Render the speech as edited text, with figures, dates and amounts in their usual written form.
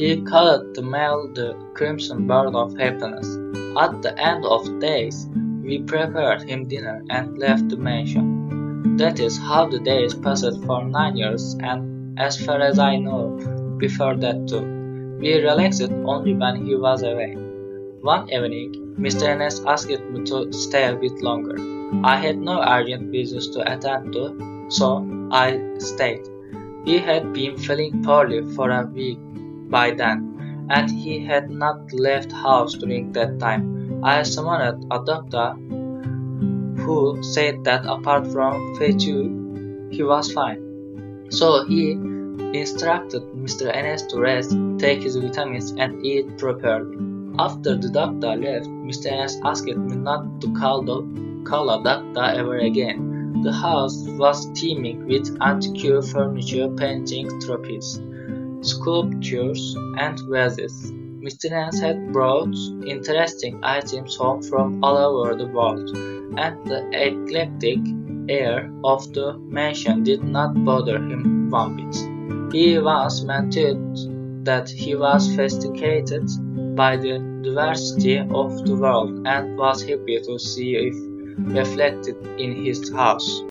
He called the mail the crimson bird of happiness. At the end of days, we prepared him dinner and left the mansion. That is how the days passed for 9 years, and as far as I know, before that too. We relaxed only when he was away. One evening, Mr. Enes asked me to stay a bit longer. I had no urgent business to attend to, so I stayed. He had been feeling poorly for a week by then, and he had not left house during that time. I summoned a doctor who said that apart from fatigue, he was fine. So he instructed Mr. Enes to rest, take his vitamins, and eat properly. After the doctor left, Mr. Enes asked me not to call a doctor ever again. The house was teeming with antique furniture, paintings, trophies, sculptures, and vases. Mr. Nance had brought interesting items home from all over the world, and the eclectic air of the mansion did not bother him one bit. He once mentioned that he was fascinated by the diversity of the world and was happy to see it reflected in his house.